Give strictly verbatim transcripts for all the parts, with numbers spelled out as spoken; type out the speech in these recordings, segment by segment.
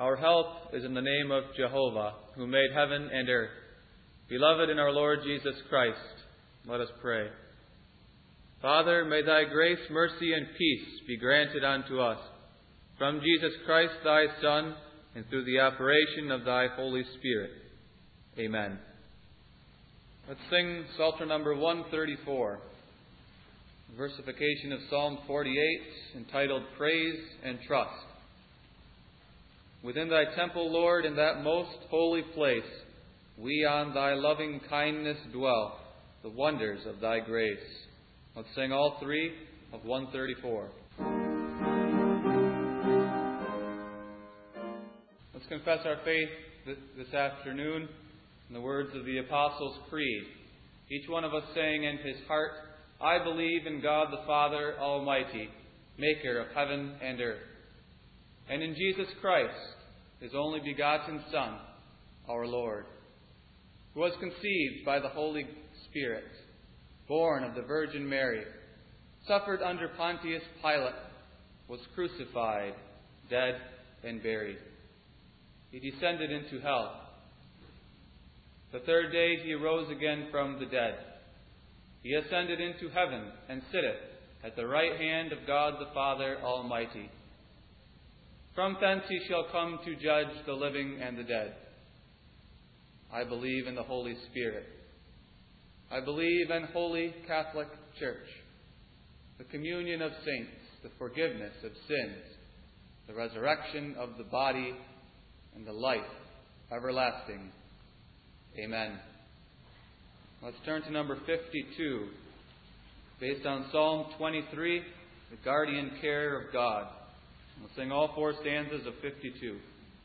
Our help is in the name of Jehovah, who made heaven and earth. Beloved in our Lord Jesus Christ, let us pray. Father, may thy grace, mercy, and peace be granted unto us, from Jesus Christ thy Son, and through the operation of thy Holy Spirit. Amen. Let's sing Psalter number one thirty-four, versification of Psalm forty-eight, entitled Praise and Trust. Within thy temple, Lord, in that most holy place, we on thy loving kindness dwell, the wonders of thy grace. Let's sing all three of one thirty-four. Let's confess our faith this, this afternoon in the words of the Apostles' Creed. Each one of us saying in his heart, I believe in God the Father Almighty, maker of heaven and earth, and in Jesus Christ, his only begotten Son, our Lord, who was conceived by the Holy Spirit, born of the Virgin Mary, suffered under Pontius Pilate, was crucified, dead, and buried. He descended into hell. The third day he arose again from the dead. He ascended into heaven and sitteth at the right hand of God the Father Almighty. From thence he shall come to judge the living and the dead. I believe in the Holy Spirit. I believe in Holy Catholic Church, the communion of saints, the forgiveness of sins, the resurrection of the body, and the life everlasting. Amen. Let's turn to number fifty-two, based on Psalm twenty-three, the guardian care of God. We'll sing all four stanzas of fifty-two.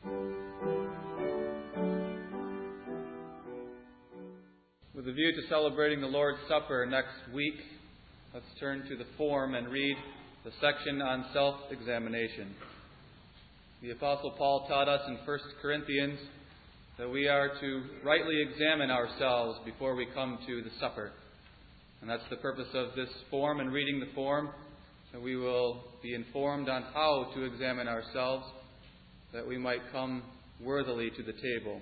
With a view to celebrating the Lord's Supper next week, let's turn to the form and read the section on self-examination. The Apostle Paul taught us in First Corinthians that we are to rightly examine ourselves before we come to the supper. And that's the purpose of this form and reading the form, that we will be informed on how to examine ourselves, that we might come worthily to the table.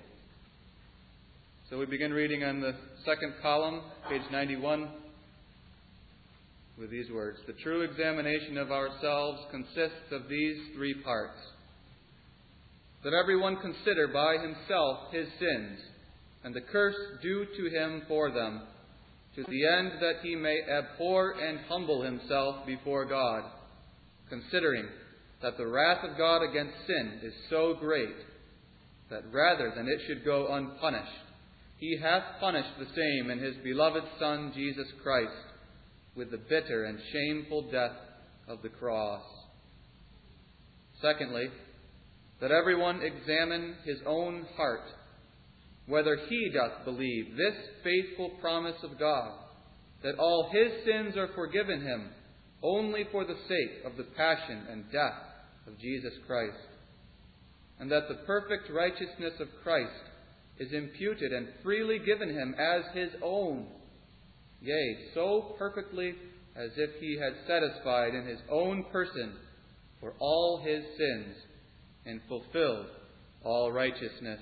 So we begin reading on the second column, page ninety-one, with these words. The true examination of ourselves consists of these three parts. That everyone consider by himself his sins, and the curse due to him for them, to the end that he may abhor and humble himself before God, considering that the wrath of God against sin is so great, that rather than it should go unpunished, he hath punished the same in his beloved Son, Jesus Christ, with the bitter and shameful death of the cross. Secondly, that everyone examine his own heart, whether he doth believe this faithful promise of God, that all his sins are forgiven him only for the sake of the passion and death of Jesus Christ, and that the perfect righteousness of Christ is imputed and freely given him as his own, yea, so perfectly as if he had satisfied in his own person for all his sins, and fulfilled all righteousness.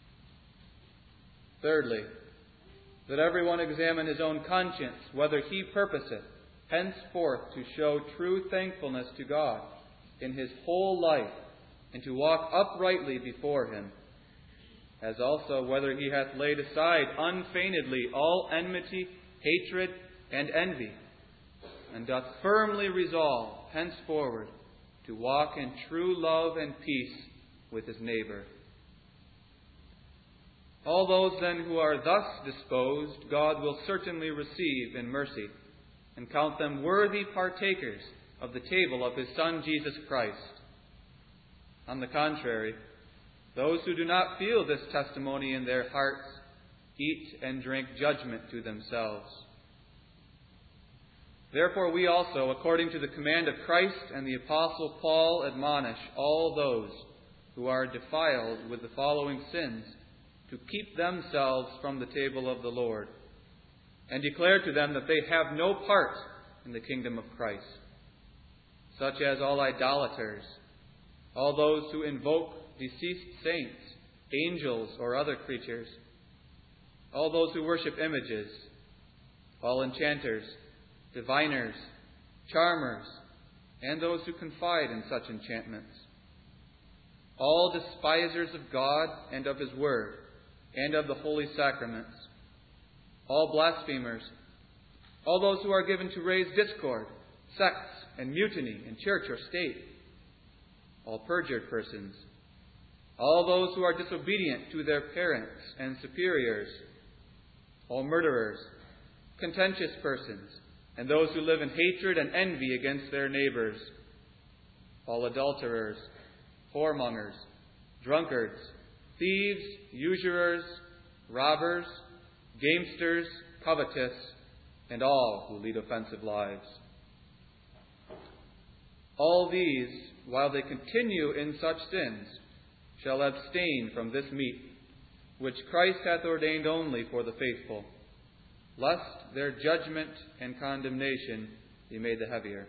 Thirdly, that everyone examine his own conscience, whether he purposeth henceforth to show true thankfulness to God in his whole life, and to walk uprightly before him, as also whether he hath laid aside unfeignedly all enmity, hatred, and envy, and doth firmly resolve henceforward to walk in true love and peace with his neighbor. All those then who are thus disposed, God will certainly receive in mercy, and count them worthy partakers of the table of his Son Jesus Christ. On the contrary, those who do not feel this testimony in their hearts eat and drink judgment to themselves. Therefore we also, according to the command of Christ and the Apostle Paul, admonish all those who are defiled with the following sins to keep themselves from the table of the Lord, and declare to them that they have no part in the kingdom of Christ, such as all idolaters, all those who invoke deceased saints, angels, or other creatures, all those who worship images, all enchanters, diviners, charmers, and those who confide in such enchantments, all despisers of God and of His Word and of the holy sacraments, all blasphemers, all those who are given to raise discord, sects, and mutiny in church or state, all perjured persons, all those who are disobedient to their parents and superiors, all murderers, contentious persons, and those who live in hatred and envy against their neighbors, all adulterers, whoremongers, drunkards, thieves, usurers, robbers, gamesters, covetous, and all who lead offensive lives. All these, while they continue in such sins, shall abstain from this meat, which Christ hath ordained only for the faithful, lest their judgment and condemnation be made the heavier.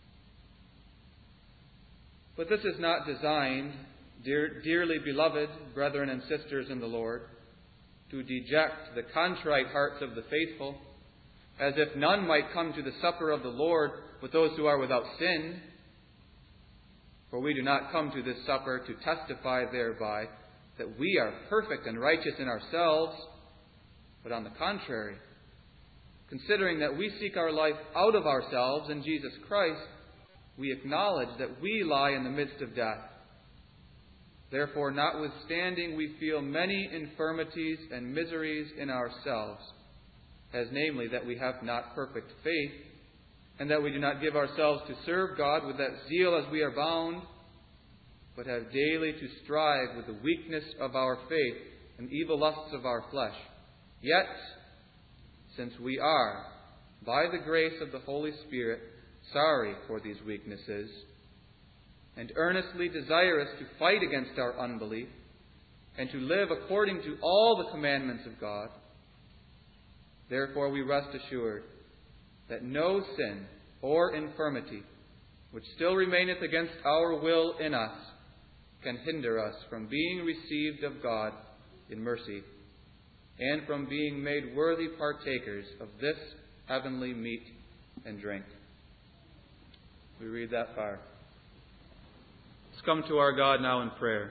But this is not designed, dear, dearly beloved brethren and sisters in the Lord, to deject the contrite hearts of the faithful, as if none might come to the supper of the Lord with those who are without sin. For we do not come to this supper to testify thereby that we are perfect and righteous in ourselves, but on the contrary, considering that we seek our life out of ourselves in Jesus Christ, we acknowledge that we lie in the midst of death. Therefore, notwithstanding we feel many infirmities and miseries in ourselves, as namely that we have not perfect faith, and that we do not give ourselves to serve God with that zeal as we are bound, but have daily to strive with the weakness of our faith and evil lusts of our flesh. Yet, since we are, by the grace of the Holy Spirit, sorry for these weaknesses, and earnestly desirous to fight against our unbelief, and to live according to all the commandments of God, therefore we rest assured that no sin or infirmity, which still remaineth against our will in us, can hinder us from being received of God in mercy, and from being made worthy partakers of this heavenly meat and drink. We read that far. Let's come to our God now in prayer.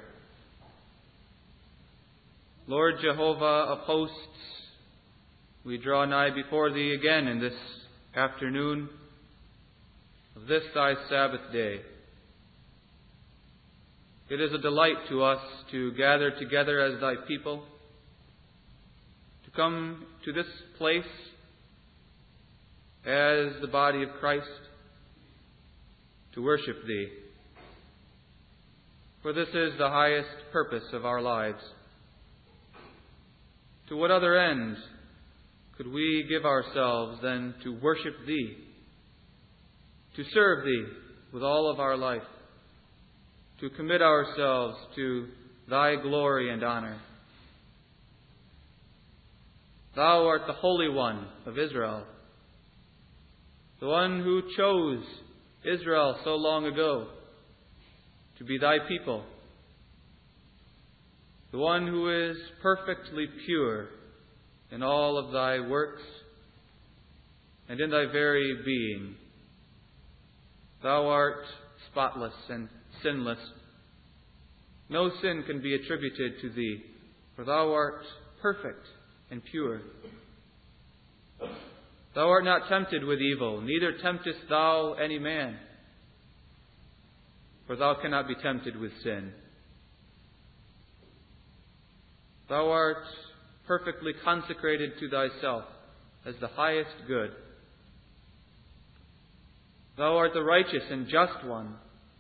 Lord Jehovah of hosts, we draw nigh before Thee again in this afternoon of this Thy Sabbath day. It is a delight to us to gather together as Thy people, to come to this place as the body of Christ, to worship Thee. For this is the highest purpose of our lives. To what other end could we give ourselves than to worship Thee, to serve Thee with all of our life, to commit ourselves to Thy glory and honor? Thou art the Holy One of Israel, the one who chose Israel so long ago to be Thy people, the one who is perfectly pure in all of Thy works and in Thy very being. Thou art spotless and sinless. No sin can be attributed to Thee, for Thou art perfect and pure. Thou art not tempted with evil, neither temptest Thou any man, for Thou cannot be tempted with sin. Thou art perfectly consecrated to Thyself as the highest good. Thou art the righteous and just one.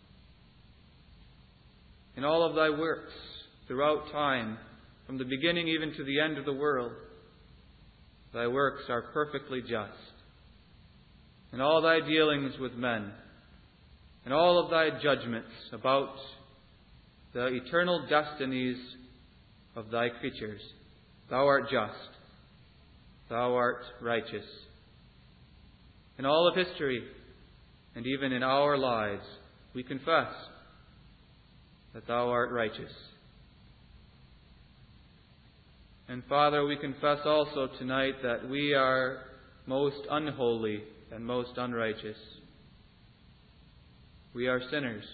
In all of Thy works, throughout time, from the beginning even to the end of the world, Thy works are perfectly just. In all Thy dealings with men, in all of Thy judgments about the eternal destinies of Thy creatures, Thou art just. Thou art righteous. In all of history, and even in our lives, we confess that Thou art righteous. And Father, we confess also tonight that we are most unholy and most unrighteous. We are sinners.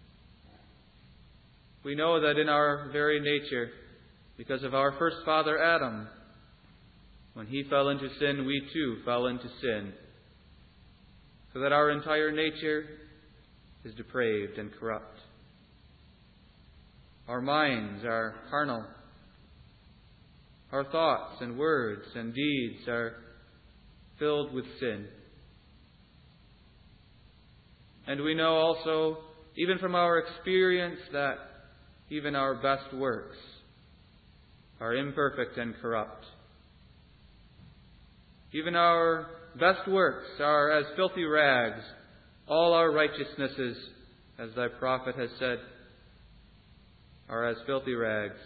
We know that in our very nature, because of our first father Adam, when he fell into sin, we too fell into sin, so that our entire nature is depraved and corrupt. Our minds are carnal. Our thoughts and words and deeds are filled with sin. And we know also, even from our experience, that even our best works are imperfect and corrupt. Even our best works are as filthy rags. All our righteousnesses, as Thy prophet has said, are as filthy rags.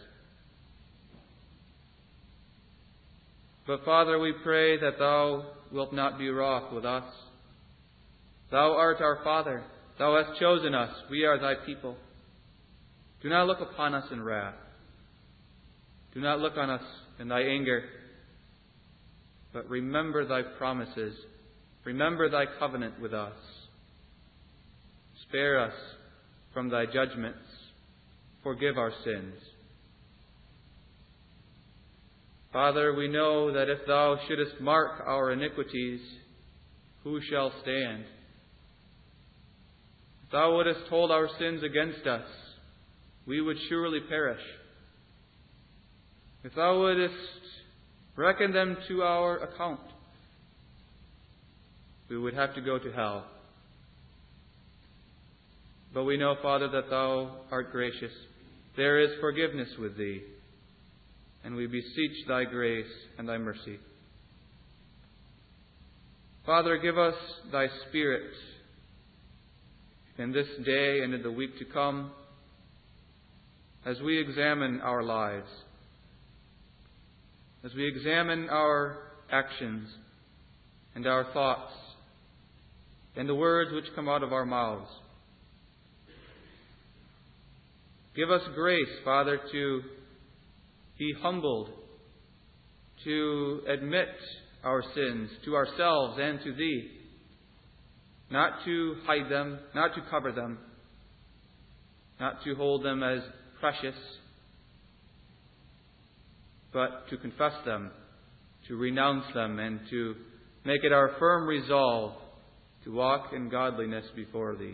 But Father, we pray that Thou wilt not be wroth with us. Thou art our Father. Thou hast chosen us. We are Thy people. Do not look upon us in wrath. Do not look on us in Thy anger. But remember Thy promises. Remember Thy covenant with us. Spare us from Thy judgments. Forgive our sins. Father, we know that if Thou shouldest mark our iniquities, who shall stand? If Thou wouldest hold our sins against us, we would surely perish. If Thou wouldest reckon them to our account, we would have to go to hell. But we know, Father, that Thou art gracious. There is forgiveness with Thee. And we beseech Thy grace and Thy mercy. Father, give us Thy Spirit in this day and in the week to come as we examine our lives, as we examine our actions and our thoughts and the words which come out of our mouths. Give us grace, Father, to be humbled, to admit our sins to ourselves and to Thee, not to hide them, not to cover them, not to hold them as precious, but to confess them, to renounce them, and to make it our firm resolve to walk in godliness before Thee.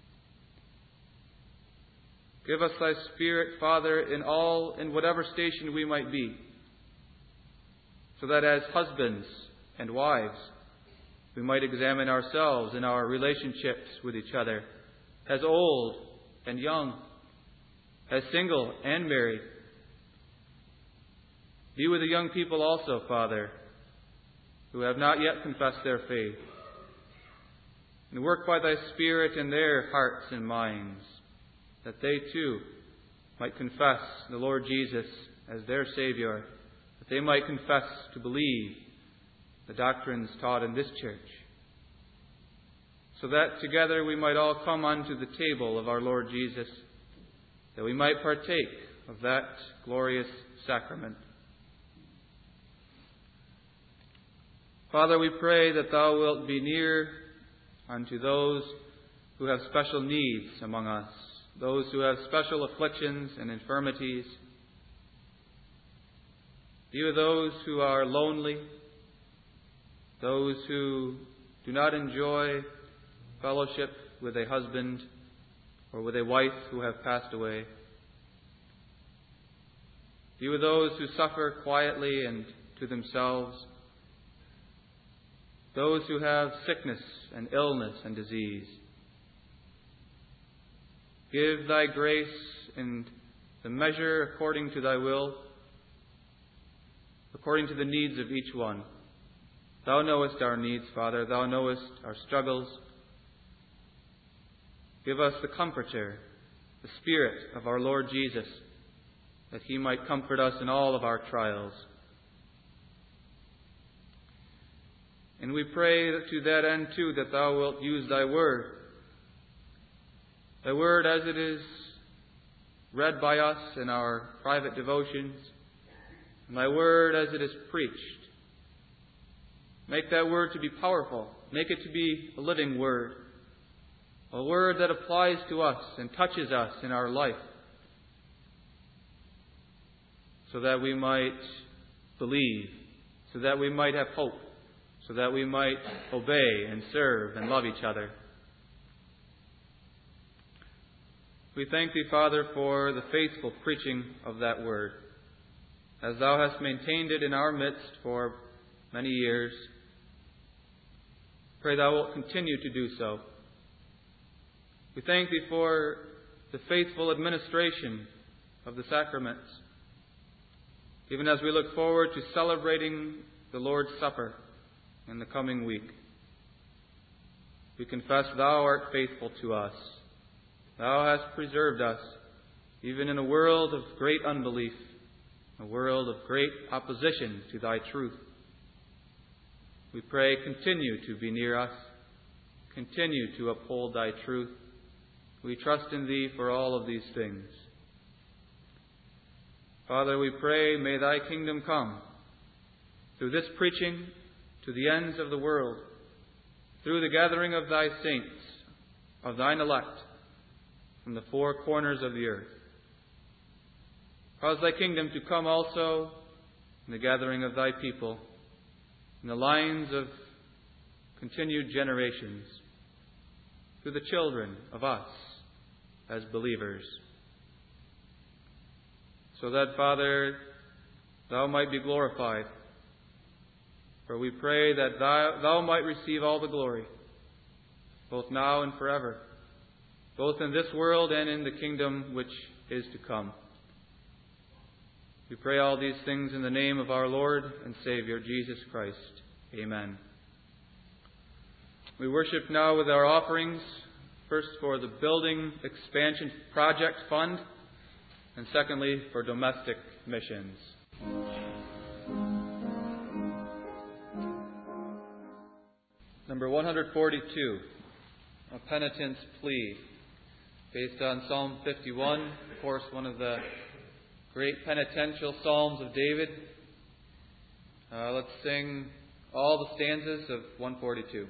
Give us Thy Spirit, Father, in all, in whatever station we might be, so that as husbands and wives, we might examine ourselves in our relationships with each other, as old and young, as single and married. Be with the young people also, Father, who have not yet confessed their faith, and work by Thy Spirit in their hearts and minds, that they too might confess the Lord Jesus as their Savior, that they might confess to believe the doctrines taught in this church, so that together we might all come unto the table of our Lord Jesus, that we might partake of that glorious sacrament. Father, we pray that Thou wilt be near unto those who have special needs among us, those who have special afflictions and infirmities. Be with those who are lonely, those who do not enjoy fellowship with a husband or with a wife who have passed away. Be with those who suffer quietly and to themselves, those who have sickness and illness and disease. Give Thy grace in the measure according to Thy will, according to the needs of each one. Thou knowest our needs, Father. Thou knowest our struggles. Give us the Comforter, the Spirit of our Lord Jesus, that He might comfort us in all of our trials. And we pray to that end, too, that Thou wilt use Thy Word. Thy Word as it is read by us in our private devotions, and thy word as it is preached. Make that word to be powerful. Make it to be a living word, a word that applies to us and touches us in our life, so that we might believe, so that we might have hope, so that we might obey and serve and love each other. We thank Thee, Father, for the faithful preaching of that word, as Thou hast maintained it in our midst for many years. Pray Thou wilt continue to do so. We thank Thee for the faithful administration of the sacraments, even as we look forward to celebrating the Lord's Supper in the coming week. We confess Thou art faithful to us. Thou hast preserved us, even in a world of great unbelief, a world of great opposition to Thy truth. We pray, continue to be near us, continue to uphold Thy truth. We trust in Thee for all of these things. Father, we pray, may Thy kingdom come through this preaching to the ends of the world, through the gathering of Thy saints, of Thine elect, from the four corners of the earth. Cause Thy kingdom to come also in the gathering of Thy people, in the lines of continued generations, through the children of us as believers. So that, Father, Thou might be glorified. For we pray that Thou, thou might receive all the glory, both now and forever, both in this world and in the kingdom which is to come. We pray all these things in the name of our Lord and Savior, Jesus Christ. Amen. We worship now with our offerings, first for the Building Expansion Project Fund, and secondly for domestic missions. Number one forty-two, a penitent's plea, based on Psalm fifty-one, of course, one of the great penitential psalms of David. Uh, let's sing all the stanzas of one forty-two.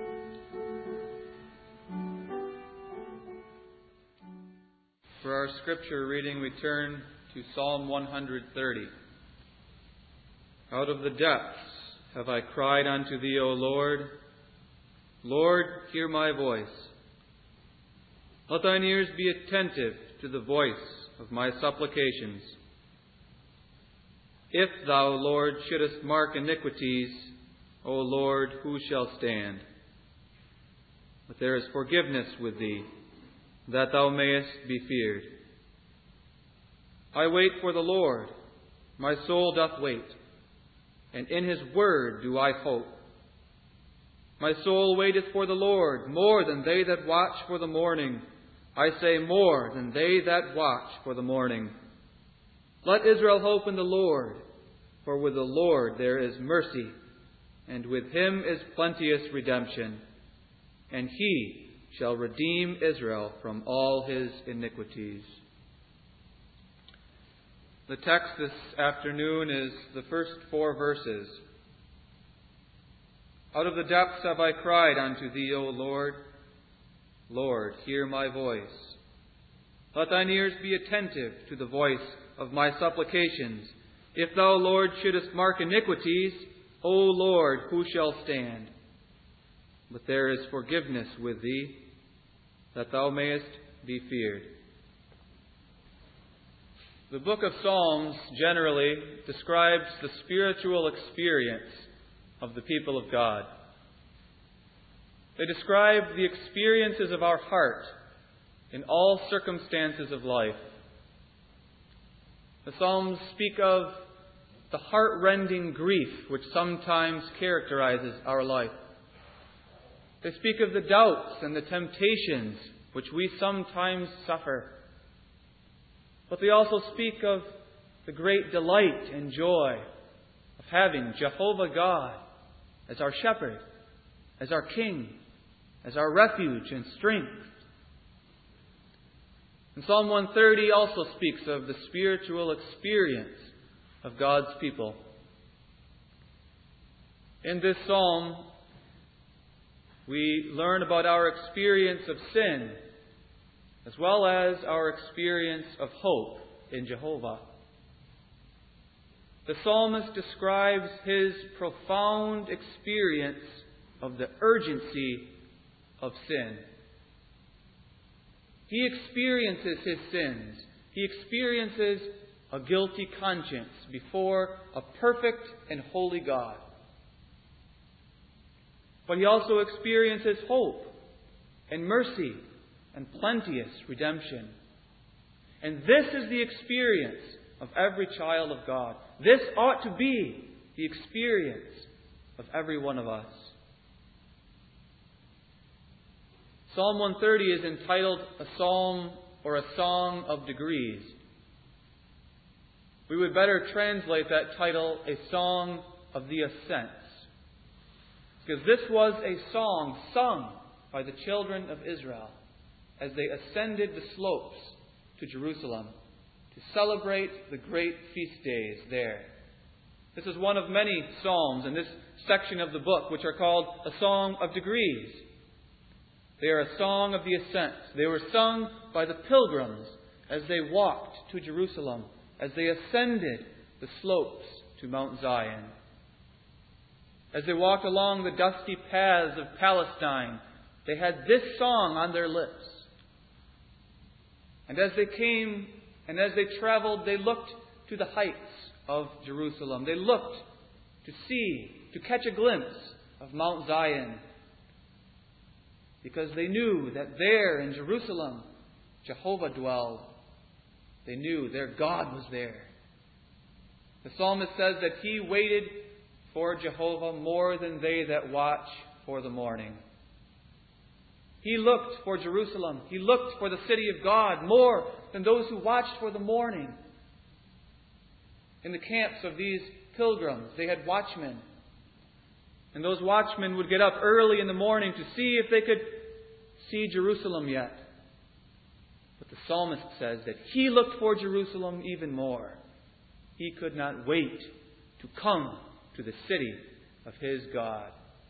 For our scripture reading, we turn to Psalm one thirty. Out of the depths have I cried unto Thee, O Lord. Lord, hear my voice. Let Thine ears be attentive to the voice of my supplications. If Thou, Lord, shouldest mark iniquities, O Lord, who shall stand? But there is forgiveness with Thee, that Thou mayest be feared. I wait for the Lord, my soul doth wait, and in His word do I hope. My soul waiteth for the Lord, more than they that watch for the morning. I say, more than they that watch for the morning. Let Israel hope in the Lord, for with the Lord there is mercy, and with Him is plenteous redemption, and He shall redeem Israel from all his iniquities. The text this afternoon is the first four verses. Out of the depths have I cried unto Thee, O Lord. Lord, hear my voice. Let Thine ears be attentive to the voice of my supplications. If Thou, Lord, shouldest mark iniquities, O Lord, who shall stand? But there is forgiveness with Thee, that Thou mayest be feared. The book of Psalms generally describes the spiritual experience of the people of God. They describe the experiences of our heart in all circumstances of life. The Psalms speak of the heart-rending grief which sometimes characterizes our life. They speak of the doubts and the temptations which we sometimes suffer. But they also speak of the great delight and joy of having Jehovah God as our shepherd, as our king, as our refuge and strength. And Psalm one thirty also speaks of the spiritual experience of God's people. In this psalm, we learn about our experience of sin, as well as our experience of hope in Jehovah. The psalmist describes his profound experience of the urgency of sin. He experiences his sins. He experiences a guilty conscience before a perfect and holy God. But he also experiences hope and mercy and plenteous redemption. And this is the experience of every child of God. This ought to be the experience of every one of us. Psalm one thirty is entitled a psalm or a song of degrees. We would better translate that title a song of the ascents. Because this was a song sung by the children of Israel as they ascended the slopes to Jerusalem to celebrate the great feast days there. This is one of many psalms in this section of the book which are called a song of degrees. They are a song of the ascent. They were sung by the pilgrims as they walked to Jerusalem, as they ascended the slopes to Mount Zion. As they walked along the dusty paths of Palestine, they had this song on their lips. And as they came and as they traveled, they looked to the heights of Jerusalem. They looked to see, to catch a glimpse of Mount Zion. Because they knew that there in Jerusalem, Jehovah dwelled. They knew their God was there. The psalmist says that he waited for Jehovah more than they that watch for the morning. He looked for Jerusalem. He looked for the city of God more than those who watched for the morning. In the camps of these pilgrims, they had watchmen. And those watchmen would get up early in the morning to see if they could see Jerusalem yet. But the psalmist says that he looked for Jerusalem even more. He could not wait to come to the city of his God.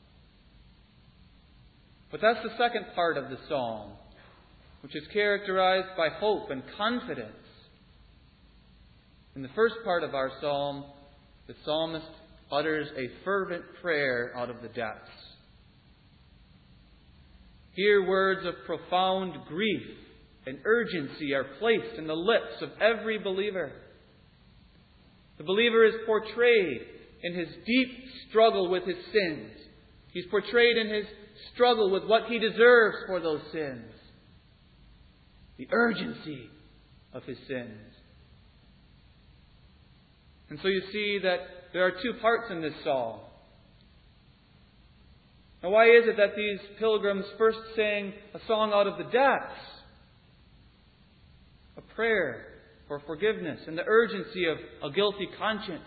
But that's the second part of the psalm, which is characterized by hope and confidence. In the first part of our psalm, the psalmist utters a fervent prayer out of the depths. Here words of profound grief and urgency are placed in the lips of every believer. The believer is portrayed in his deep struggle with his sins. He's portrayed in his struggle with what he deserves for those sins. The urgency of his sins. And so you see that there are two parts in this psalm. Now, why is it that these pilgrims first sang a song out of the depths? A prayer for forgiveness and the urgency of a guilty conscience.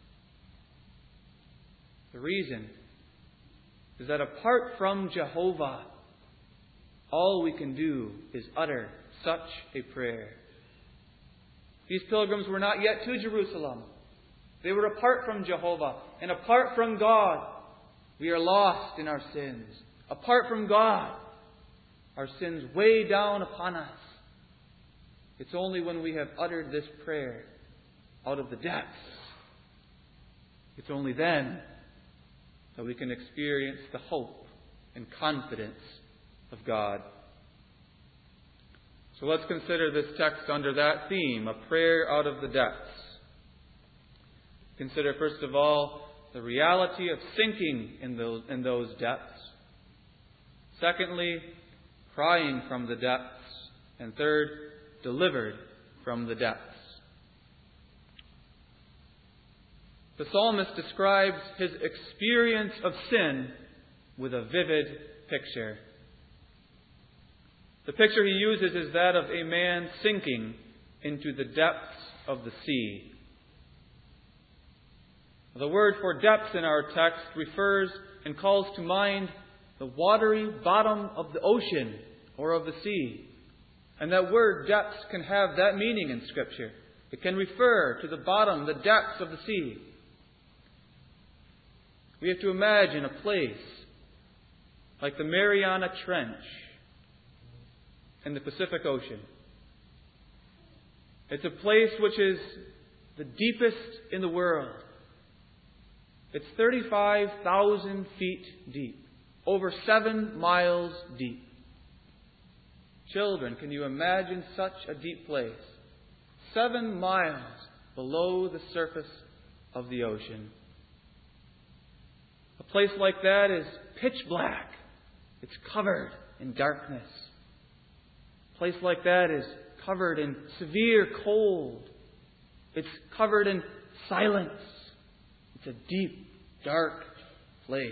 The reason is that apart from Jehovah, all we can do is utter such a prayer. These pilgrims were not yet to Jerusalem. They were apart from Jehovah. And apart from God, we are lost in our sins. Apart from God, our sins weigh down upon us. It's only when we have uttered this prayer out of the depths, it's only then that we can experience the hope and confidence of God. So let's consider this text under that theme, a prayer out of the depths. Consider, first of all, the reality of sinking in those, in those depths. Secondly, crying from the depths. And third, delivered from the depths. The psalmist describes his experience of sin with a vivid picture. The picture he uses is that of a man sinking into the depths of the sea. The word for depths in our text refers and calls to mind the watery bottom of the ocean or of the sea. And that word depths can have that meaning in Scripture. It can refer to the bottom, the depths of the sea. We have to imagine a place like the Mariana Trench in the Pacific Ocean. It's a place which is the deepest in the world. It's thirty-five thousand feet deep, over seven miles deep. Children, can you imagine such a deep place? Seven miles below the surface of the ocean. A place like that is pitch black. It's covered in darkness. A place like that is covered in severe cold. It's covered in silence. It's a deep, dark place.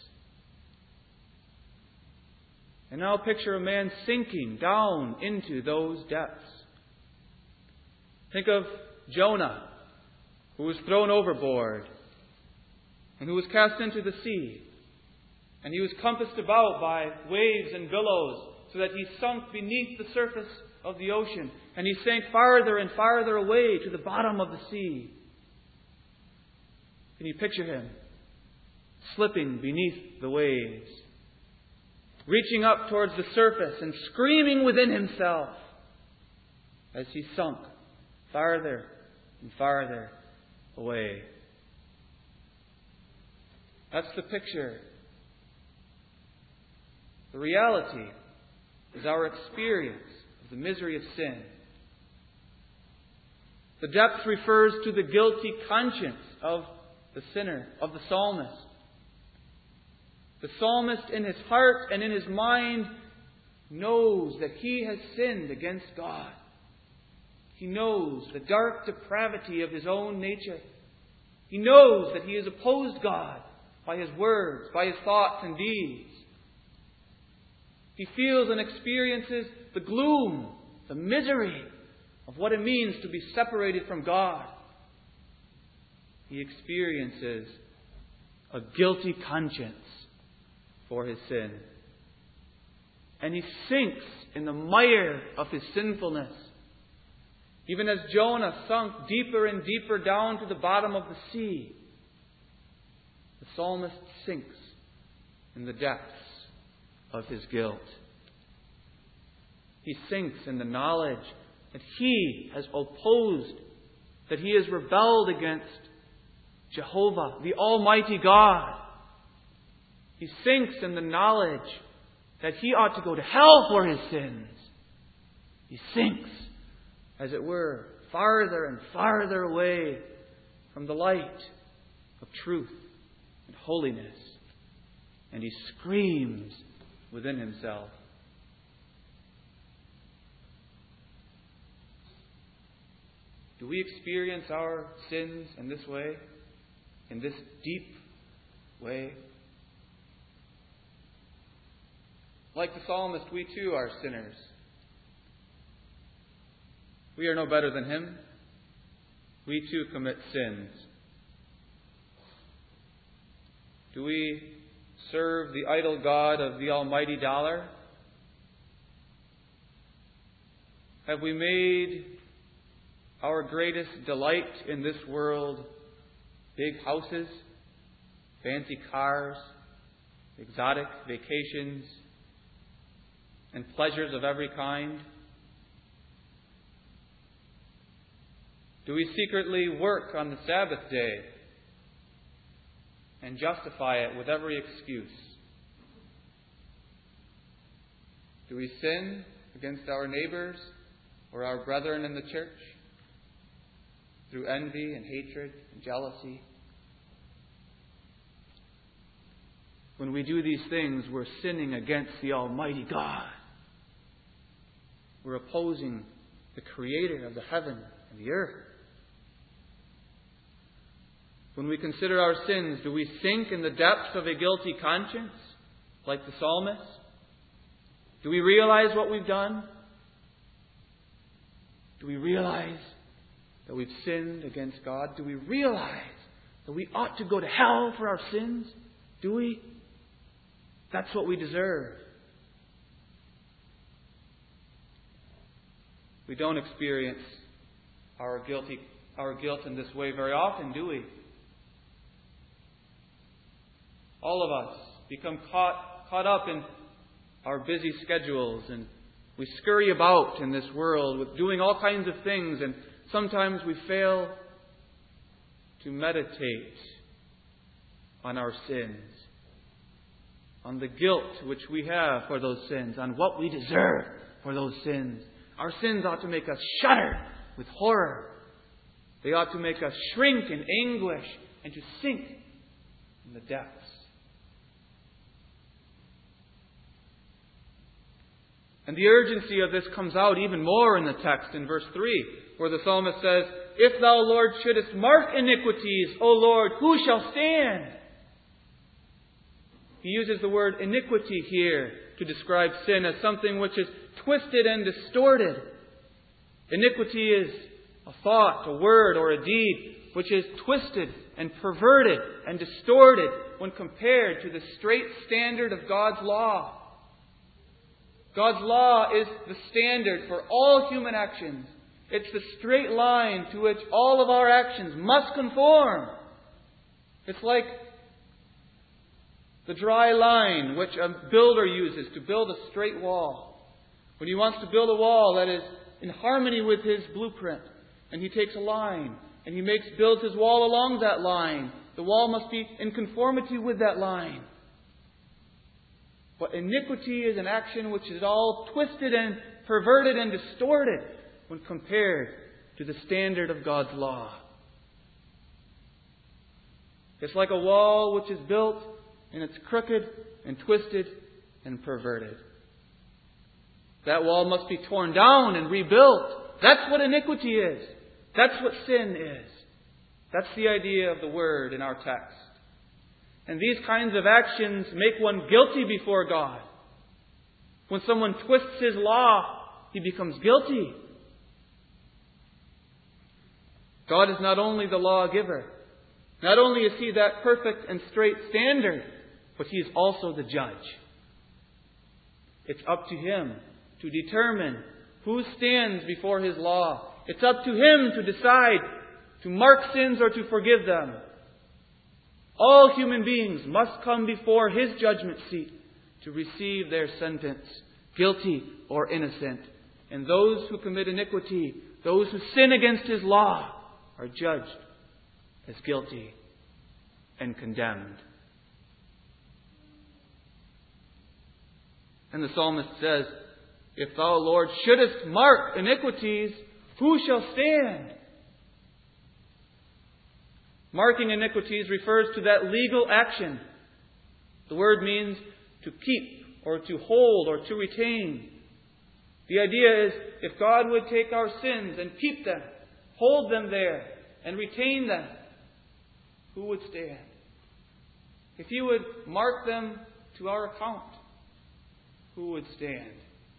And now picture a man sinking down into those depths. Think of Jonah, who was thrown overboard and who was cast into the sea. And he was compassed about by waves and billows so that he sunk beneath the surface of the ocean. And he sank farther and farther away to the bottom of the sea. Can you picture him slipping beneath the waves, reaching up towards the surface and screaming within himself as he sunk farther and farther away? That's the picture. The reality is our experience of the misery of sin. The depth refers to the guilty conscience of the sinner, of the psalmist. The psalmist in his heart and in his mind knows that he has sinned against God. He knows the dark depravity of his own nature. He knows that he has opposed God by his words, by his thoughts and deeds. He feels and experiences the gloom, the misery of what it means to be separated from God. He experiences a guilty conscience for his sin. And he sinks in the mire of his sinfulness. Even as Jonah sunk deeper and deeper down to the bottom of the sea, the psalmist sinks in the depths of his guilt. He sinks in the knowledge that he has opposed, that he has rebelled against Jehovah, the Almighty God. He sinks in the knowledge that he ought to go to hell for his sins. He sinks, as it were, farther and farther away from the light of truth and holiness. And he screams within himself. Do we experience our sins in this way? In this deep way? Like the psalmist, we too are sinners. We are no better than him. We too commit sins. Do we serve the idol god of the almighty dollar? Have we made our greatest delight in this world big houses, fancy cars, exotic vacations, and pleasures of every kind? Do we secretly work on the Sabbath day and justify it with every excuse? Do we sin against our neighbors or our brethren in the church through envy and hatred and jealousy? When we do these things, we're sinning against the Almighty God. We're opposing the Creator of the heaven and the earth. When we consider our sins, do we sink in the depths of a guilty conscience, like the psalmist? Do we realize what we've done? Do we realize that we've sinned against God? Do we realize that we ought to go to hell for our sins? Do we? That's what we deserve. We don't experience our guilty, our guilt in this way very often, do we? All of us become caught, caught up in our busy schedules, and we scurry about in this world with doing all kinds of things, and sometimes we fail to meditate on our sins, on the guilt which we have for those sins, on what we deserve for those sins. Our sins ought to make us shudder with horror. They ought to make us shrink in anguish and to sink in the depths. And the urgency of this comes out even more in the text in verse three, where the psalmist says, "If thou, Lord, shouldest mark iniquities, O Lord, who shall stand?" He uses the word iniquity here to describe sin as something which is twisted and distorted. Iniquity is a thought, a word, or a deed which is twisted and perverted and distorted when compared to the straight standard of God's law. God's law is the standard for all human actions. It's the straight line to which all of our actions must conform. It's like the dry line which a builder uses to build a straight wall. When he wants to build a wall that is in harmony with his blueprint, and he takes a line and he makes builds his wall along that line, the wall must be in conformity with that line. But iniquity is an action which is all twisted and perverted and distorted when compared to the standard of God's law. It's like a wall which is built and it's crooked and twisted and perverted. That wall must be torn down and rebuilt. That's what iniquity is. That's what sin is. That's the idea of the word in our text. And these kinds of actions make one guilty before God. When someone twists His law, he becomes guilty. God is not only the lawgiver, not only is He that perfect and straight standard, but He is also the judge. It's up to Him to determine who stands before His law. It's up to Him to decide to mark sins or to forgive them. All human beings must come before His judgment seat to receive their sentence, guilty or innocent. And those who commit iniquity, those who sin against His law, are judged as guilty and condemned. And the psalmist says, "If thou, Lord, shouldest mark iniquities, who shall stand?" Marking iniquities refers to that legal action. The word means to keep or to hold or to retain. The idea is, if God would take our sins and keep them, hold them there, and retain them, who would stand? If He would mark them to our account, who would stand?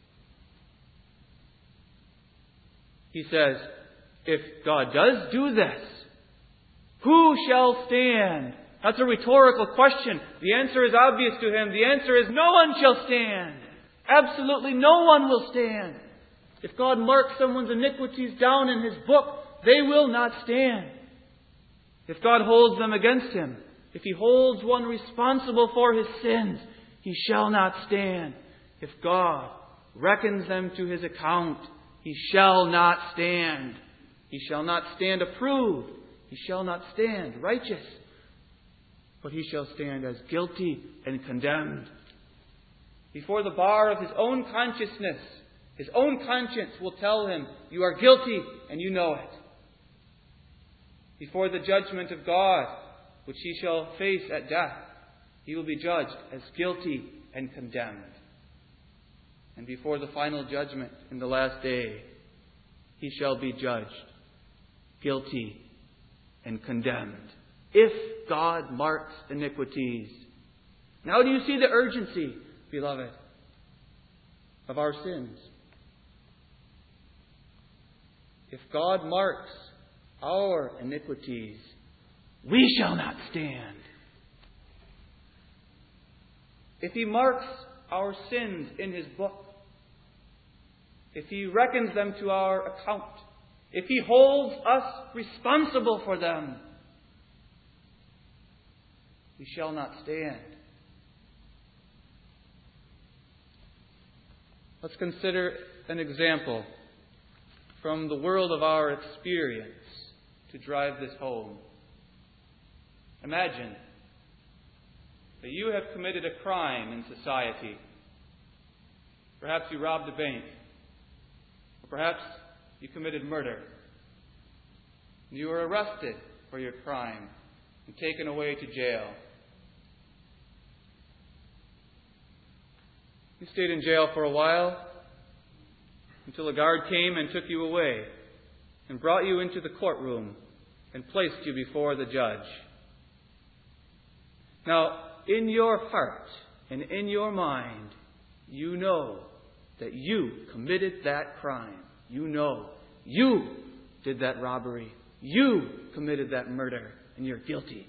He says, if God does do this, who shall stand? That's a rhetorical question. The answer is obvious to him. The answer is no one shall stand. Absolutely no one will stand. If God marks someone's iniquities down in His book, they will not stand. If God holds them against him, if He holds one responsible for his sins, he shall not stand. If God reckons them to His account, he shall not stand. He shall not stand approved. He shall not stand righteous, but he shall stand as guilty and condemned. Before the bar of his own consciousness, his own conscience will tell him, you are guilty and you know it. Before the judgment of God, which he shall face at death, he will be judged as guilty and condemned. And before the final judgment in the last day, he shall be judged guilty and condemned, if God marks iniquities. Now do you see the urgency, beloved, of our sins? If God marks our iniquities, we shall not stand. If He marks our sins in His book, if He reckons them to our account, if He holds us responsible for them, we shall not stand. Let's consider an example from the world of our experience to drive this home. Imagine that you have committed a crime in society. Perhaps you robbed a bank. Or perhaps you committed murder. You were arrested for your crime and taken away to jail. You stayed in jail for a while until a guard came and took you away and brought you into the courtroom and placed you before the judge. Now, in your heart and in your mind, you know that you committed that crime. You know you did that robbery. You committed that murder, and you're guilty.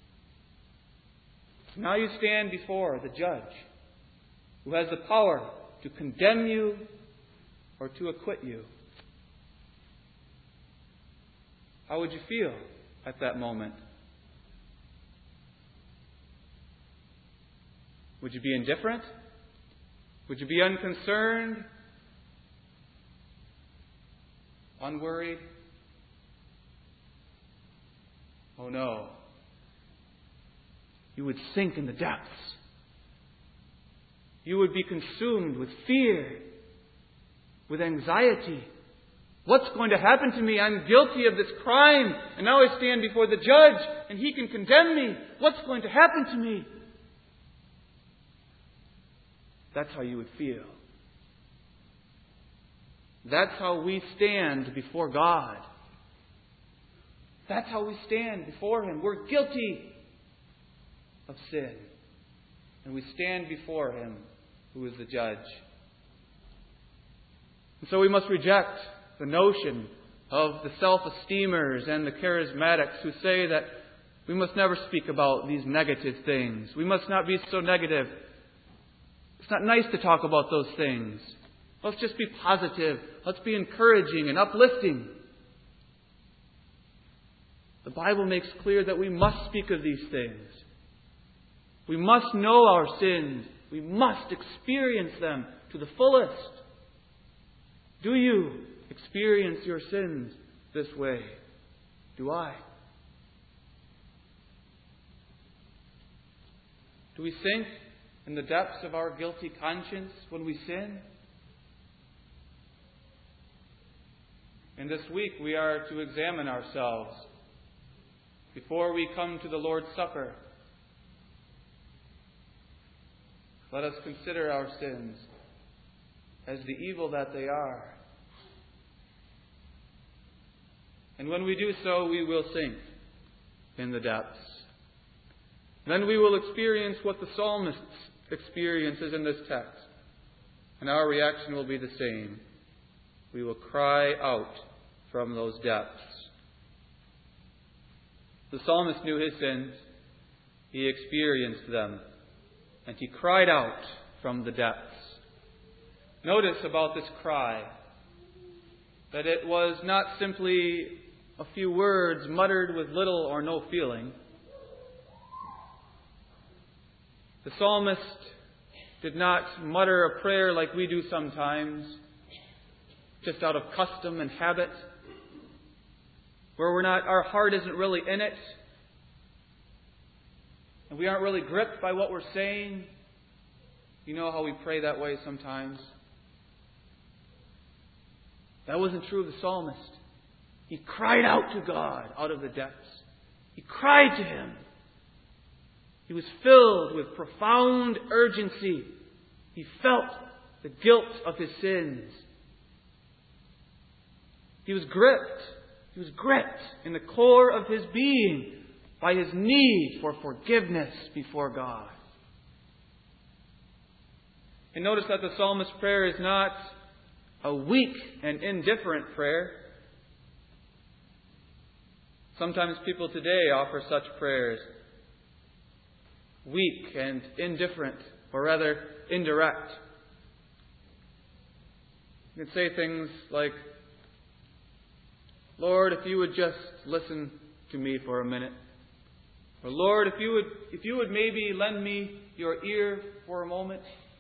Now you stand before the judge, who has the power to condemn you or to acquit you. How would you feel at that moment? Would you be indifferent? Would you be unconcerned? Unworried? Oh no. You would sink in the depths. You would be consumed with fear, with anxiety. What's going to happen to me? I'm guilty of this crime, and now I stand before the judge, and he can condemn me. What's going to happen to me? That's how you would feel. That's how we stand before God. That's how we stand before Him. We're guilty of sin. And we stand before Him, who is the judge. And so we must reject the notion of the self-esteemers and the charismatics who say that we must never speak about these negative things. We must not be so negative. It's not nice to talk about those things. Let's just be positive. Let's be encouraging and uplifting. The Bible makes clear that we must speak of these things. We must know our sins. We must experience them to the fullest. Do you experience your sins this way? Do I? Do we sink in the depths of our guilty conscience when we sin? And this week we are to examine ourselves before we come to the Lord's Supper. Let us consider our sins as the evil that they are. And when we do so, we will sink in the depths. Then we will experience what the psalmist experiences in this text. And our reaction will be the same. We will cry out from those depths. The psalmist knew his sins. He experienced them. And he cried out from the depths. Notice about this cry that it was not simply a few words muttered with little or no feeling. The psalmist did not mutter a prayer like we do sometimes, just out of custom and habit, where we're not, our heart isn't really in it, and we aren't really gripped by what we're saying. You know how we pray that way sometimes. That wasn't true of the psalmist. He cried out to God out of the depths. He cried to Him. He was filled with profound urgency. He felt the guilt of his sins. He was gripped. He was gripped in the core of his being by his need for forgiveness before God. And notice that the psalmist's prayer is not a weak and indifferent prayer. Sometimes people today offer such prayers. Weak and indifferent, or rather indirect. You can say things like, Lord, if you would just listen to me for a minute. Or Lord, if you would if you would maybe lend me your ear for a moment.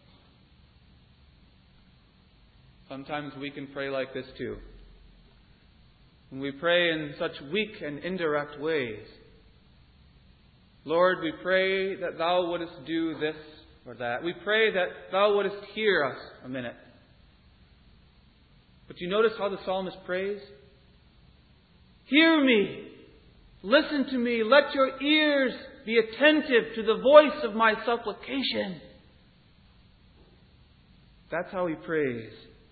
Sometimes we can pray like this too. When we pray in such weak and indirect ways. Lord, we pray that Thou wouldest do this or that. We pray that Thou wouldest hear us a minute. But you notice how the psalmist prays? Hear me. Listen to me. Let your ears be attentive to the voice of my supplication. That's how he prays.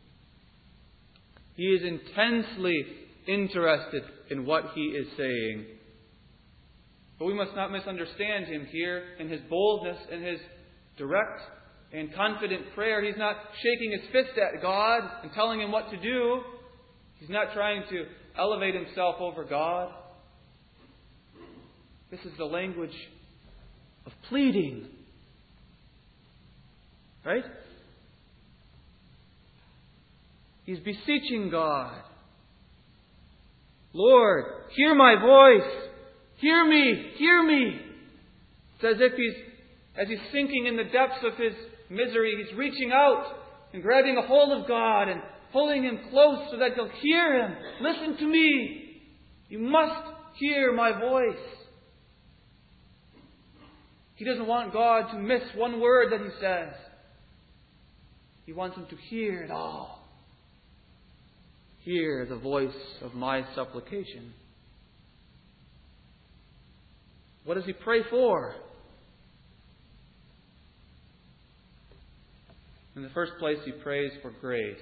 He is intensely interested in what he is saying. But we must not misunderstand him here in his boldness, in his direct and confident prayer. He's not shaking his fist at God and telling him what to do. He's not trying to elevate himself over God. This is the language of pleading. Right? He's beseeching God. Lord, hear my voice. Hear me. Hear me. It's as if he's, as he's sinking in the depths of his misery, he's reaching out and grabbing a hold of God and pulling him close so that he'll hear him. Listen to me. You must hear my voice. He doesn't want God to miss one word that he says. He wants him to hear it all. Hear the voice of my supplication. What does he pray for? In the first place, he prays for grace.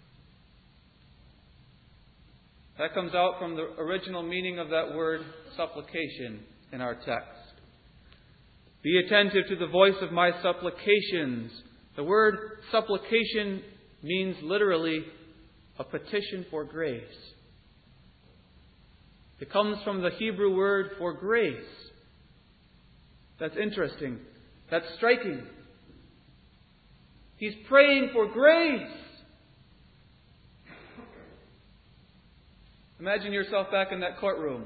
That comes out from the original meaning of that word, supplication, in our text. Be attentive to the voice of my supplications. The word supplication means literally a petition for grace. It comes from the Hebrew word for grace. That's interesting. That's striking. He's praying for grace. Imagine yourself back in that courtroom.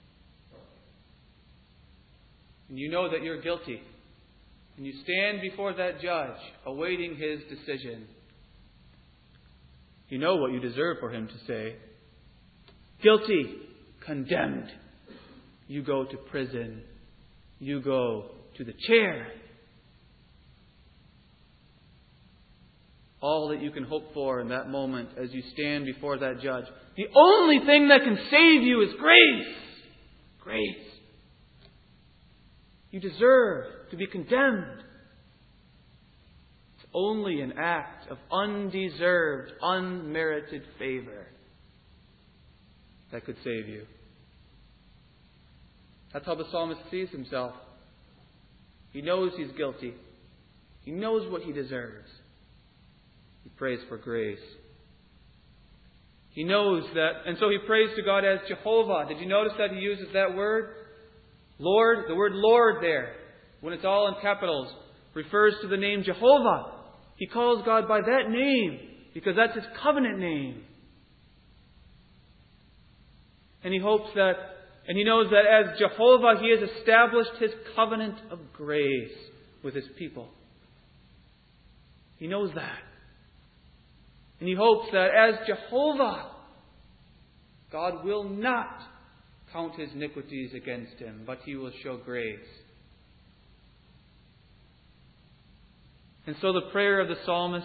And you know that you're guilty. And you stand before that judge, awaiting his decision. You know what you deserve for him to say. Guilty, condemned. You go to prison. You go to the chair. All that you can hope for in that moment as you stand before that judge. The only thing that can save you is grace. Grace. You deserve to be condemned. It's only an act of undeserved, unmerited favor that could save you. That's how the psalmist sees himself. He knows he's guilty. He knows what he deserves. He prays for grace. He knows that, and so he prays to God as Jehovah. Did you notice that he uses that word? Lord, the word Lord there, when it's all in capitals, refers to the name Jehovah. He calls God by that name because that's his covenant name. And he hopes that, and he knows that as Jehovah, he has established his covenant of grace with his people. He knows that. And he hopes that as Jehovah, God will not count his iniquities against him, but he will show grace. And so the prayer of the psalmist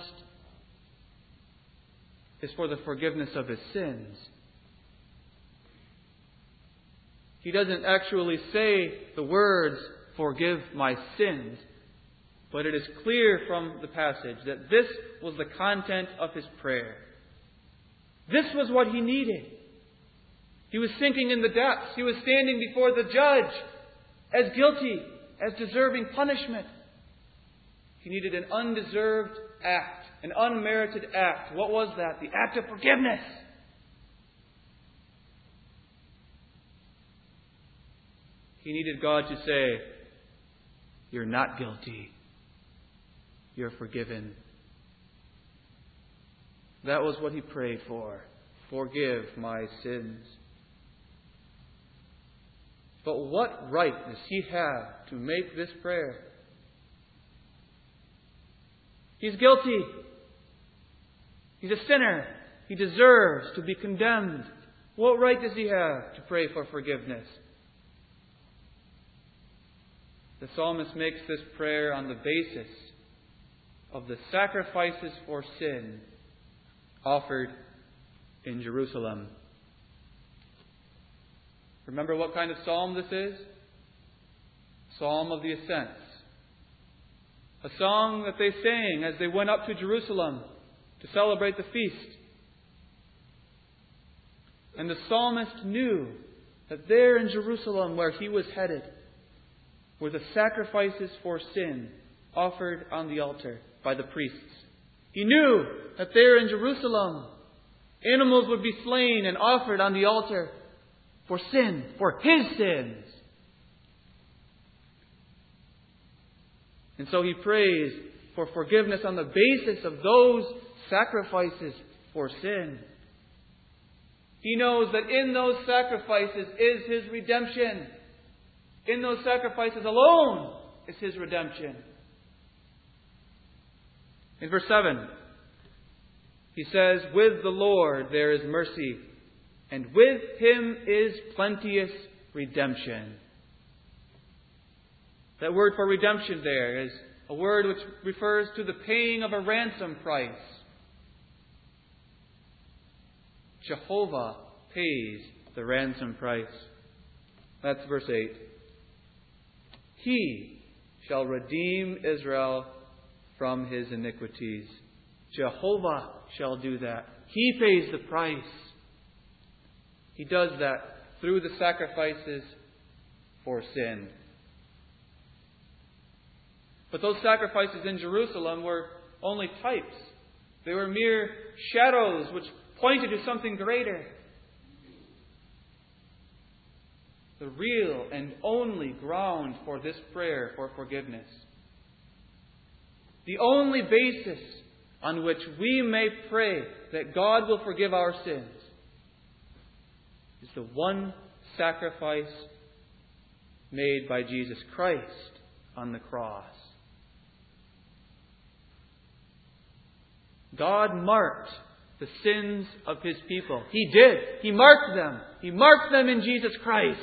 is for the forgiveness of his sins. He doesn't actually say the words, forgive my sins. But it is clear from the passage that this was the content of his prayer. This was what he needed. He was sinking in the depths. He was standing before the judge as guilty, as deserving punishment. He needed an undeserved act, an unmerited act. What was that? The act of forgiveness. He needed God to say, you're not guilty. You're forgiven. That was what he prayed for. Forgive my sins. But what right does he have to make this prayer? He's guilty. He's a sinner. He deserves to be condemned. What right does he have to pray for forgiveness? The psalmist makes this prayer on the basis of the sacrifices for sin offered in Jerusalem. Remember what kind of psalm this is? Psalm of the Ascents. A song that they sang as they went up to Jerusalem to celebrate the feast. And the psalmist knew that there in Jerusalem, where he was headed, were the sacrifices for sin offered on the altar by the priests. He knew that there in Jerusalem, animals would be slain and offered on the altar for sin, for his sins. And so he prays for forgiveness on the basis of those sacrifices for sin. He knows that in those sacrifices is his redemption. In those sacrifices alone is his redemption. In verse seven, he says, "With the Lord there is mercy, and with Him is plenteous redemption." That word for redemption there is a word which refers to the paying of a ransom price. Jehovah pays the ransom price. That's verse eight. He shall redeem Israel from his iniquities. Jehovah shall do that. He pays the price. He does that through the sacrifices for sin. But those sacrifices in Jerusalem were only types. They were mere shadows which pointed to something greater. The real and only ground for this prayer for forgiveness, the only basis on which we may pray that God will forgive our sins, is the one sacrifice made by Jesus Christ on the cross. God marked the sins of His people. He did. He marked them. He marked them in Jesus Christ.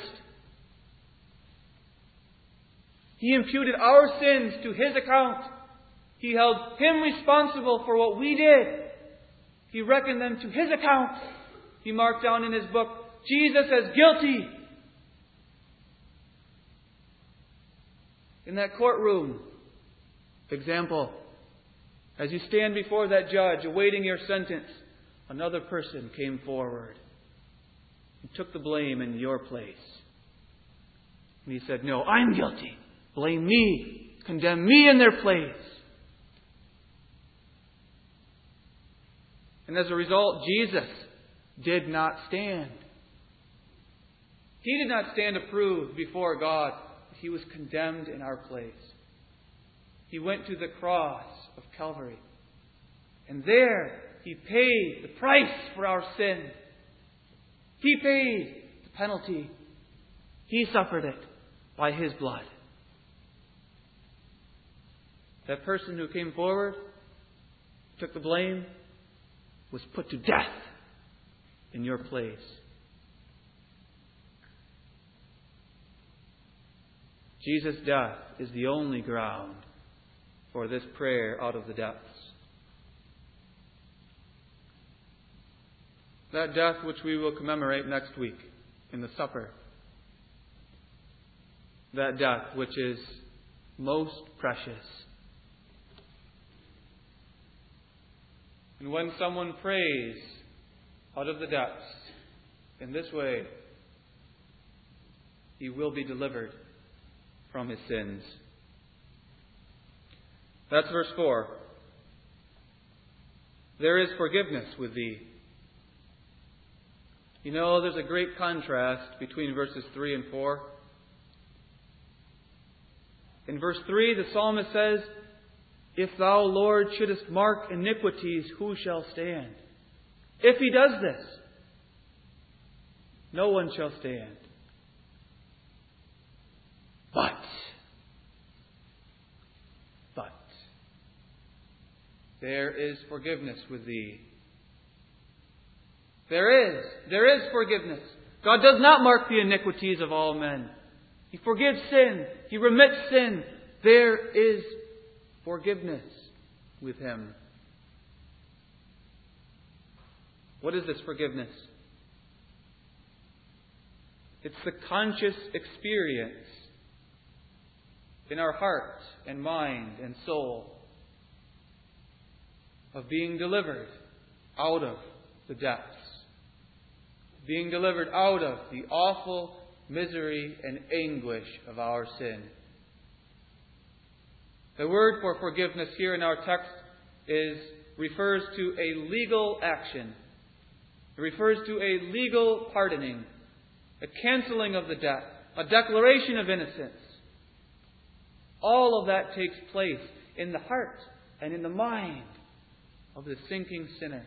He imputed our sins to His account. He held Him responsible for what we did. He reckoned them to His account. He marked down in His book, Jesus as guilty. In that courtroom example, as you stand before that judge awaiting your sentence, another person came forward and took the blame in your place. And he said, "No, I'm guilty. Blame me. Condemn me in their place." And as a result, Jesus did not stand. He did not stand approved before God. He was condemned in our place. He went to the cross of Calvary. And there He paid the price for our sin. He paid the penalty. He suffered it by His blood. That person who came forward, took the blame, was put to death in your place. Jesus' death is the only ground for this prayer out of the depths. That death which we will commemorate next week in the supper. That death which is most precious. And when someone prays out of the depths in this way, he will be delivered from his sins. That's verse four. There is forgiveness with thee. You know, there's a great contrast between verses three and four. In verse three, the psalmist says, "If thou, Lord, shouldest mark iniquities, who shall stand?" If he does this, no one shall stand. But, but, there is forgiveness with thee. There is, there is forgiveness. God does not mark the iniquities of all men. He forgives sin. He remits sin. There is forgiveness with Him. What is this forgiveness? It's the conscious experience in our heart and mind and soul of being delivered out of the depths. Being delivered out of the awful misery and anguish of our sin. The word for forgiveness here in our text is refers to a legal action. It refers to a legal pardoning, a cancelling of the debt, a declaration of innocence. All of that takes place in the heart and in the mind of the sinking sinner.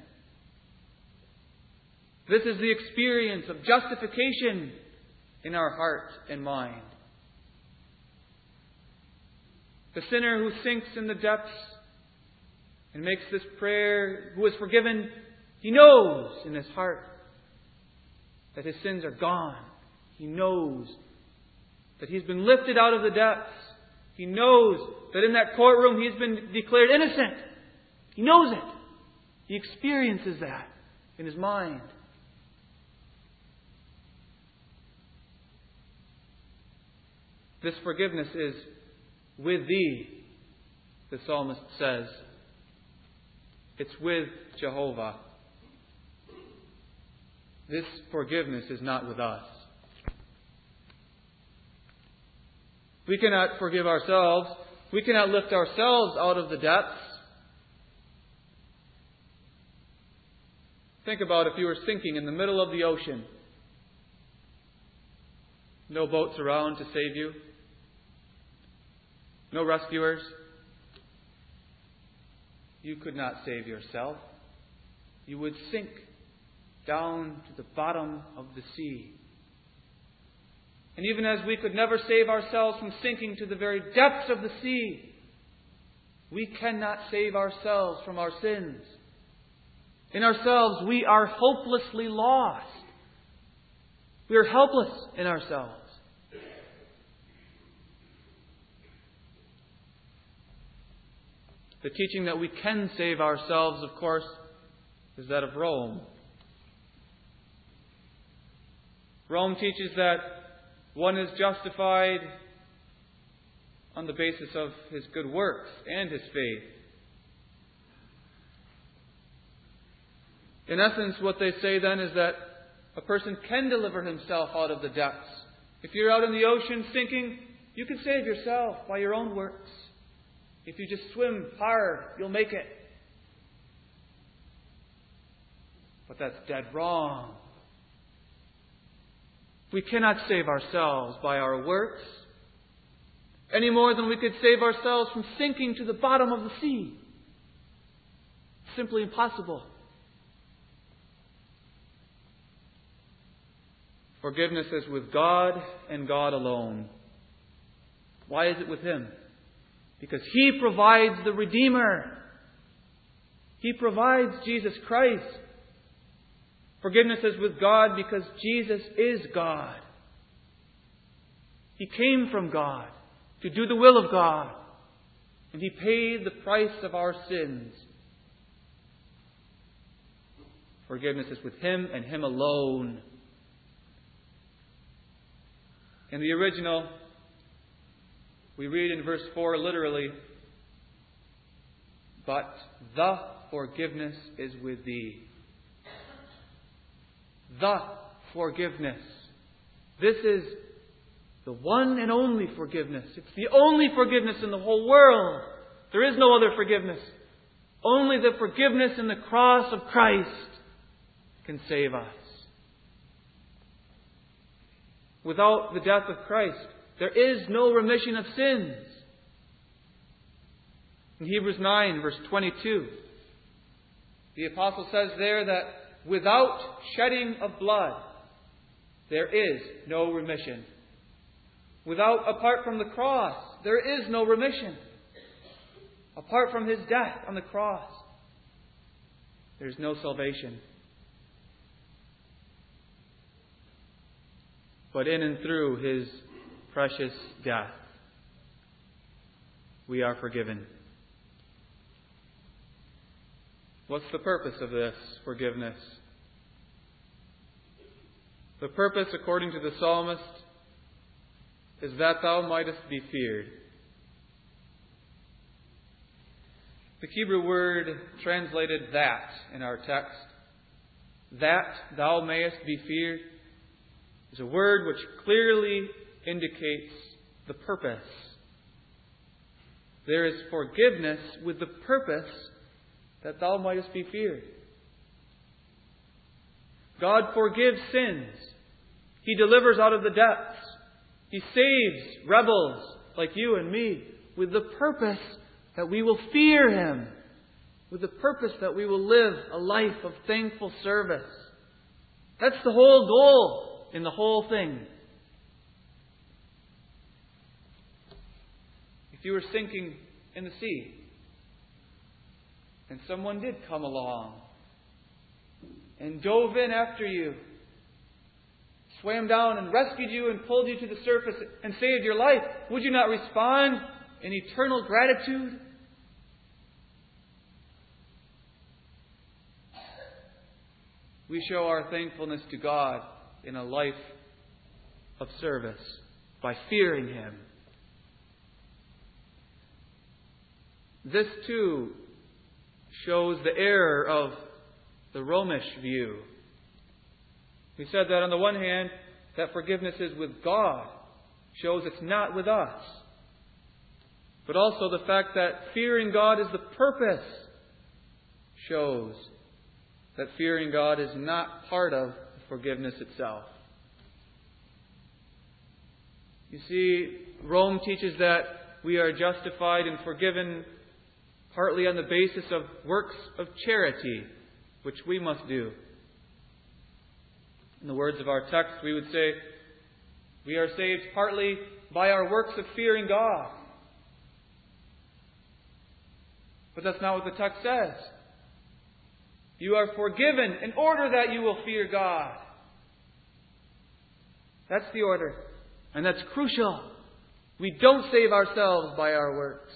This is the experience of justification in our heart and mind. The sinner who sinks in the depths and makes this prayer, who is forgiven, he knows in his heart that his sins are gone. He knows that he's been lifted out of the depths. He knows that in that courtroom he's been declared innocent. He knows it. He experiences that in his mind. This forgiveness is with thee, the psalmist says. It's with Jehovah. This forgiveness is not with us. We cannot forgive ourselves. We cannot lift ourselves out of the depths. Think about if you were sinking in the middle of the ocean. No boats around to save you. No rescuers. You could not save yourself. You would sink down to the bottom of the sea. And even as we could never save ourselves from sinking to the very depths of the sea, we cannot save ourselves from our sins. In ourselves, we are hopelessly lost. We are helpless in ourselves. The teaching that we can save ourselves, of course, is that of Rome. Rome teaches that one is justified on the basis of his good works and his faith. In essence, what they say then is that a person can deliver himself out of the depths. If you're out in the ocean sinking, you can save yourself by your own works. If you just swim hard, you'll make it. But that's dead wrong. We cannot save ourselves by our works any more than we could save ourselves from sinking to the bottom of the sea. Simply impossible. Forgiveness is with God and God alone. Why is it with Him? Because He provides the Redeemer. He provides Jesus Christ. Forgiveness is with God because Jesus is God. He came from God to do the will of God. And He paid the price of our sins. Forgiveness is with Him and Him alone. In the original, we read in verse four literally, but the forgiveness is with thee. The forgiveness. This is the one and only forgiveness. It's the only forgiveness in the whole world. There is no other forgiveness. Only the forgiveness in the cross of Christ can save us. Without the death of Christ, there is no remission of sins. In Hebrews nine, verse twenty-two, the apostle says there that without shedding of blood, there is no remission. Without, apart from the cross, there is no remission. Apart from His death on the cross, there is no salvation. But in and through His precious death, we are forgiven. What's the purpose of this forgiveness? The purpose, according to the psalmist, is that thou mightest be feared. The Hebrew word translated that in our text, that thou mayest be feared, is a word which clearly indicates the purpose. There is forgiveness with the purpose that thou mightest be feared. God forgives sins. He delivers out of the depths. He saves rebels like you and me with the purpose that we will fear Him, with the purpose that we will live a life of thankful service. That's the whole goal in the whole thing. If you were sinking in the sea, and someone did come along and dove in after you, swam down and rescued you and pulled you to the surface and saved your life, would you not respond in eternal gratitude? We show our thankfulness to God in a life of service by fearing Him. This too shows the error of the Romish view. We said that on the one hand, that forgiveness is with God, shows it's not with us. But also the fact that fearing God is the purpose shows that fearing God is not part of forgiveness itself. You see, Rome teaches that we are justified and forgiven partly on the basis of works of charity, which we must do. In the words of our text, we would say, we are saved partly by our works of fearing God. But that's not what the text says. You are forgiven in order that you will fear God. That's the order. And that's crucial. We don't save ourselves by our works.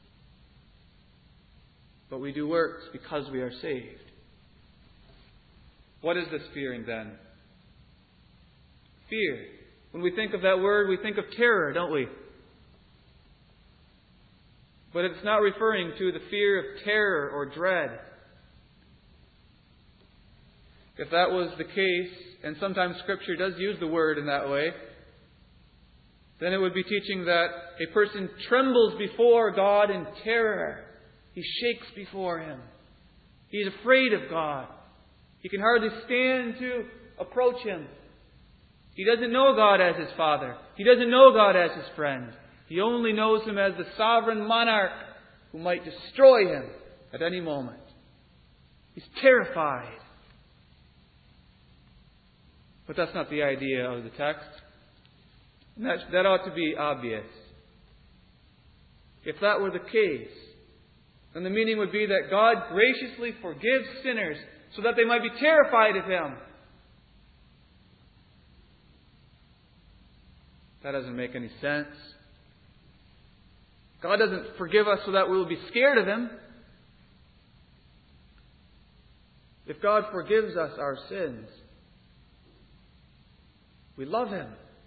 But we do works because we are saved. What is this fearing then? Fear. When we think of that word, we think of terror, don't we? But it's not referring to the fear of terror or dread. If that was the case, and sometimes Scripture does use the word in that way, then it would be teaching that a person trembles before God in terror. He shakes before Him. He is afraid of God. He can hardly stand to approach Him. He doesn't know God as his Father. He doesn't know God as his friend. He only knows Him as the sovereign monarch who might destroy him at any moment. He's terrified. But that's not the idea of the text. And that, that ought to be obvious. If that were the case, then the meaning would be that God graciously forgives sinners so that they might be terrified of Him. That doesn't make any sense. God doesn't forgive us so that we will be scared of Him. If God forgives us our sins, we love Him.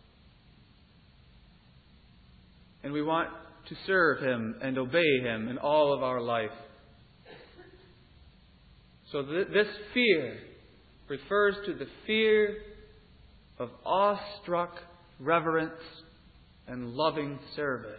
And we want to serve Him and obey Him in all of our life. So th- this fear refers to the fear of awestruck reverence and loving service.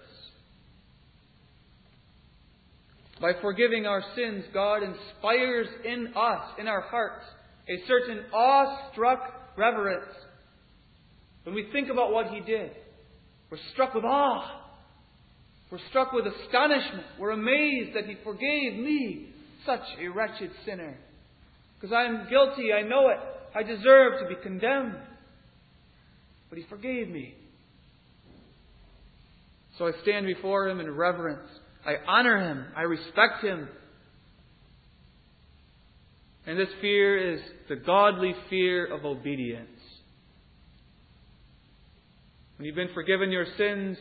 By forgiving our sins, God inspires in us, in our hearts, a certain awestruck reverence. When we think about what He did, we're struck with awe. We're struck with astonishment. We're amazed that He forgave me, such a wretched sinner. because I'm guilty. I know it. I deserve to be condemned. But He forgave me. So I stand before Him in reverence. I honor Him. I respect Him. And this fear is the godly fear of obedience. When you've been forgiven your sins,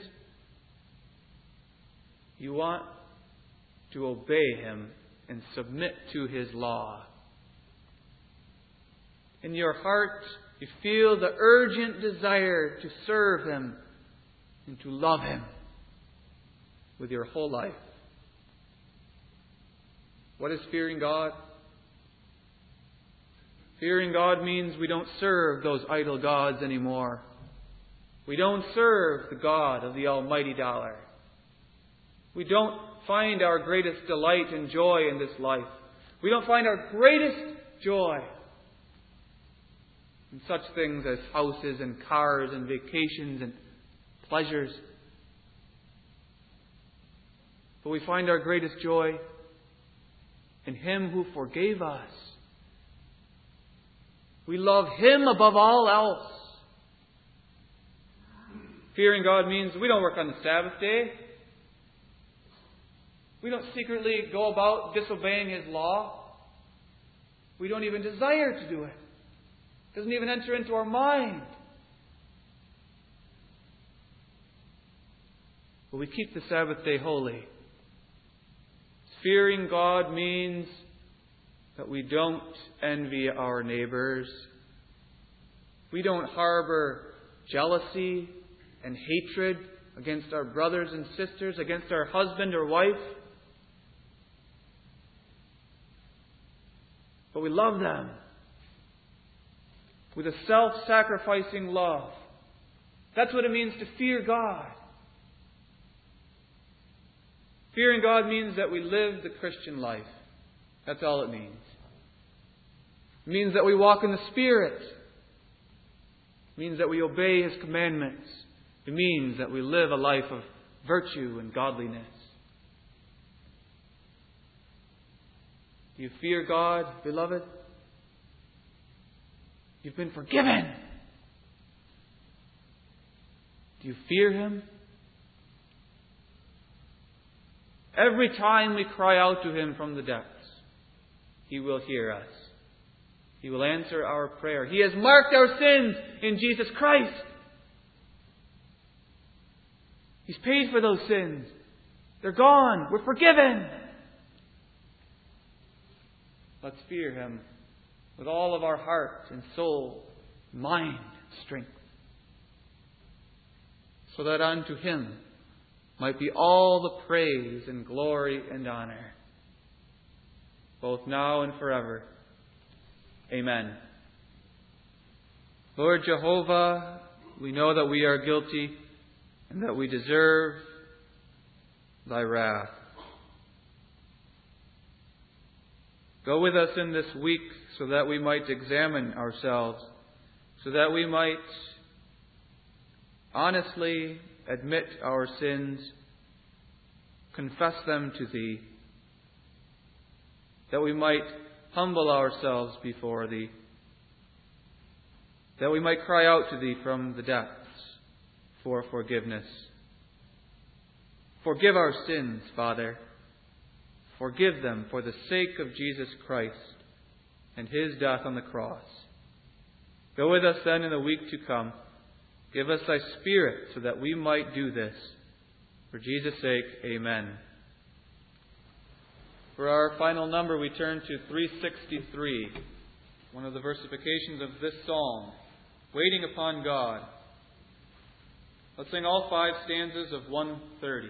you want to obey Him and submit to His law. In your heart, you feel the urgent desire to serve Him and to love Him with your whole life. What is fearing God? Fearing God means we don't serve those idol gods anymore. We don't serve the God of the almighty dollar. We don't find our greatest delight and joy in this life. We don't find our greatest joy in such things as houses and cars and vacations and pleasures. But we find our greatest joy in Him who forgave us. We love Him above all else. Fearing God means we don't work on the Sabbath day. We don't secretly go about disobeying His law. We don't even desire to do it. It doesn't even enter into our mind. But we keep the Sabbath day holy. Fearing God means that we don't envy our neighbors. We don't harbor jealousy and hatred against our brothers and sisters, against our husband or wife. But we love them with a self-sacrificing love. That's what it means to fear God. Fearing God means that we live the Christian life. That's all it means. It means that we walk in the Spirit. It means that we obey His commandments. It means that we live a life of virtue and godliness. Do you fear God, beloved? You've been forgiven. Do you fear Him? Every time we cry out to Him from the depths, He will hear us. He will answer our prayer. He has marked our sins in Jesus Christ. He's paid for those sins. They're gone. We're forgiven. Let's fear Him with all of our heart and soul, mind, strength, so that unto Him might be all the praise and glory and honor, both now and forever. Amen. Lord Jehovah, we know that we are guilty and that we deserve Thy wrath. Go with us in this week so that we might examine ourselves, so that we might honestly admit our sins, confess them to Thee, that we might humble ourselves before Thee, that we might cry out to Thee from the depths for forgiveness. Forgive our sins, Father. Forgive them for the sake of Jesus Christ and His death on the cross. Go with us then in the week to come. Give us Thy Spirit so that we might do this. For Jesus' sake, amen. For our final number, we turn to three sixty-three, one of the versifications of this psalm, Waiting Upon God. Let's sing all five stanzas of one thirty.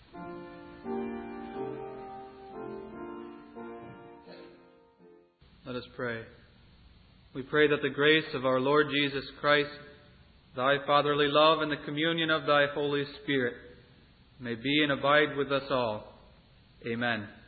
Let us pray. We pray that the grace of our Lord Jesus Christ, Thy fatherly love, and the communion of Thy Holy Spirit may be and abide with us all. Amen.